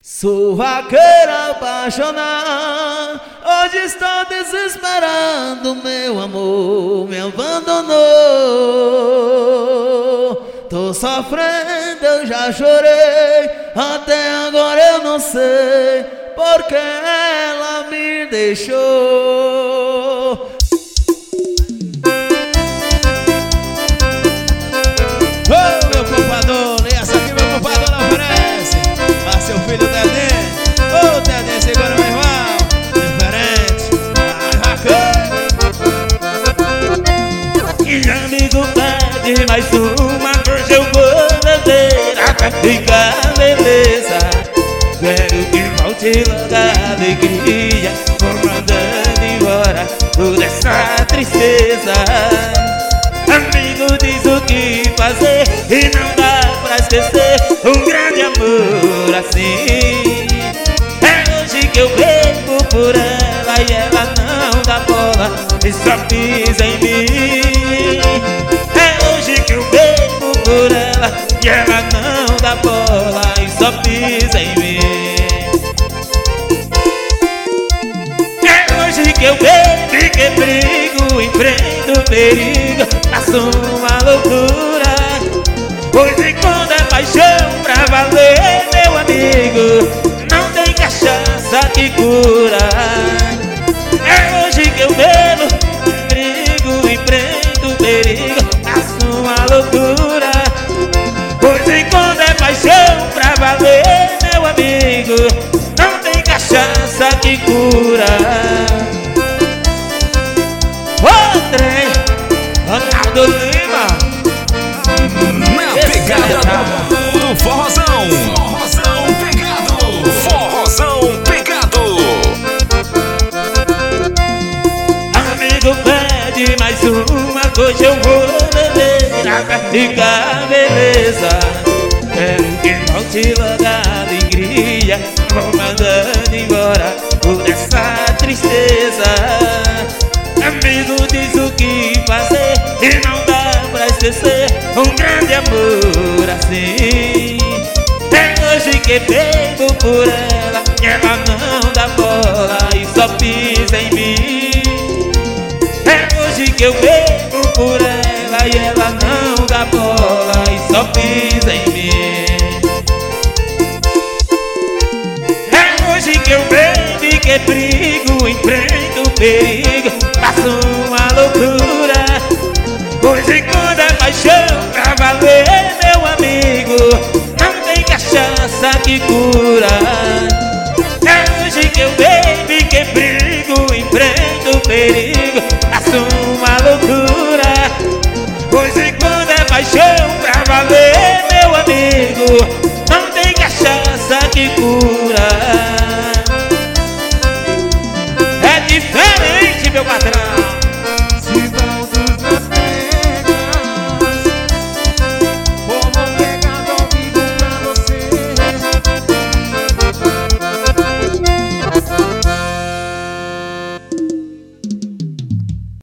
Sou vaqueiro apaixonado, hoje estou desesperado, meu amor me abandonou. Tô sofrendo, eu já chorei, até agora eu não sei porque ela me deixou. Ô meu compador, essa aqui meu compador não oferece a seu filho Dedê. Ô Dedê, segura meu irmão, diferente, E amigo pede mais uma, hoje eu vou beber até ficar beleza. Quero que volte logo a alegria, vou mandando embora toda essa tristeza. Amigo diz o que fazer e não dá pra esquecer um grande amor assim. É hoje que eu bebo por ela e ela não dá bola e só pisa em mim. É hoje que eu bebo por ela e ela não dá bola e só pisa em mim. É hoje que eu bebo e que brigo, enfrento o perigo, faço uma loucura. Hoje quando é paixão pra valer, meu amigo, não tem cachaça que cura. É hoje que eu bebo, brigo, enfrento o perigo, faço uma loucura. Hoje quando é paixão pra valer, meu amigo, não tem cachaça que cura. André, Ronaldo Lima, na pegada do forrozão. Forrozão pegado. Forrozão pegado. Amigo pede mais uma, hoje eu vou beber até ficar beleza. Quero que volte logo a alegria, vou mandando embora toda essa tristeza. Amigo diz o que fazer e não dá pra esquecer um grande amor assim. É hoje que bebo por ela e ela não dá bola e só pisa em mim. É hoje que eu bebo por ela e ela não dá bola e só pisa em mim. É hoje que eu bebo e que brigo, enfrento o perigo, faço uma loucura. Hoje quando é paixão pra valer, meu amigo, não tem cachaça que cura.